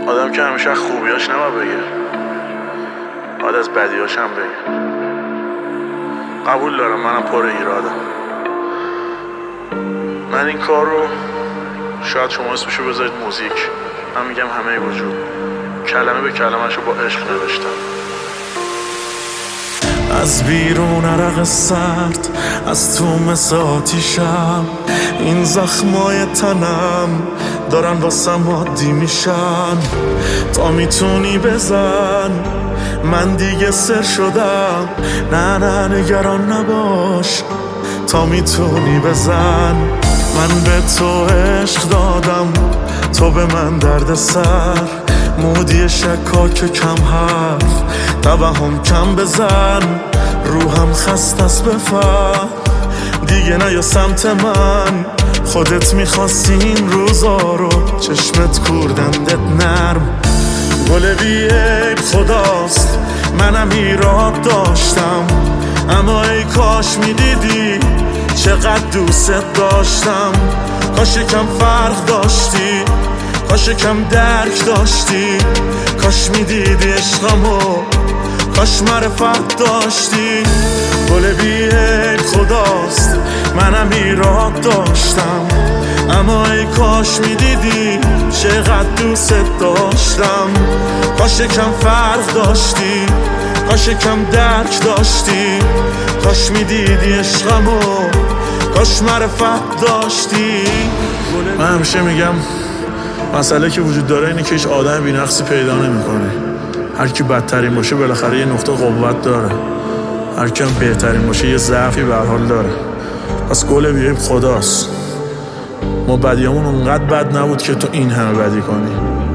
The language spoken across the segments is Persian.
آدم که همیشه خوبیاش نباید بگه، باید از بدیاش هم بگه. قبول دارم منم پر ایرادم. من این کار رو شاید شما اسمشو بذارید موزیک، من میگم همه وجود، کلمه به کلمه‌شو با عشق نوشتم. از بیرون عرق سرد، از تو مثل آتیشم، این زخمای تنم دارن واسم عادی میشن. تا میتونی بزن، من دیگه سر شدم. نه نگران نباش، تا میتونی بزن. من به تو عشق دادم، تو به من درد سر. مودی شکاک کم حرف، توهم کم بزن. روحم خست است بفهم، دیگه نیا سمت من. خودت میخواستی این روزا رو، چشمت کوردندت نرم. گل بی عیب خداست، منم ایراد داشتم. اما ای کاش میدیدی چقدر دوست داشتم. کاش کم فرق داشتی، کاش کم درک داشتی. کاش میدیدی عشقمو، کاش معرفت داشتی. گل بی عیب خداست، منم ایراد داشتم. اما ای کاش میدیدی چقدر دوست داشتم. کاش کم فرق داشتی، کاش کم درک داشتی. کاش میدیدی عشقمو، کاش معرفت داشتی. من همیشه میگم مسئله که وجود داره اینه که هیچ آدم بی‌نقصی پیدا نمی‌کنی. هر کی بدترین باشه بالاخره یه نقطه قوت داره، هر کی هم بهترین باشه یه ضعفی به هر حال داره. پس گل بی عیب خداست، ما بدیامون اونقدر بد نبود که تو این همه بدی کنی.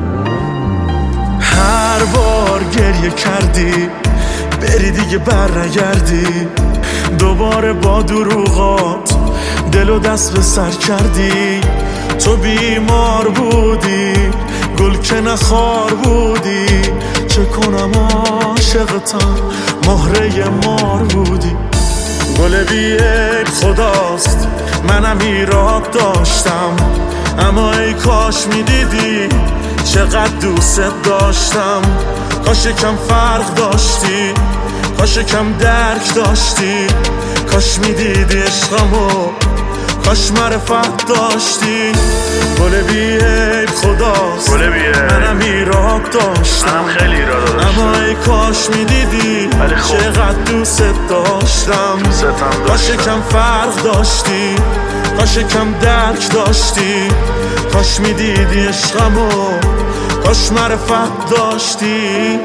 هر بار گریه کردی، بری دیگه بر نگردی. دوباره با دروغات دل و دست به سر کردی. تو بیمار بودی، گل که نخار بودی. چه کنم عاشقتم، مهره مار بودی. گل بی عیب خداست، منم ایراد داشتم. اما ای کاش میدیدی چقدر دوست داشتم. کاش کم فرق داشتی، کاش کم درک داشتی. کاش میدیدی عشقمو، کاش معرفت داشتی. گل بی عیب خداست، منم ایراد داشتم. اما ای کاش میدیدی چقدر دوست داشتم. کاش کم فرق داشتی، کاش کم درک داشتی. کاش میدیدی عشقمو، کاش معرفت داشتی.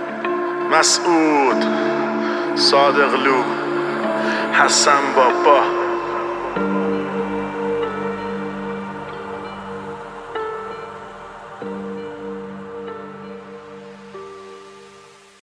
مسعود، صادقلو، حسن بابا.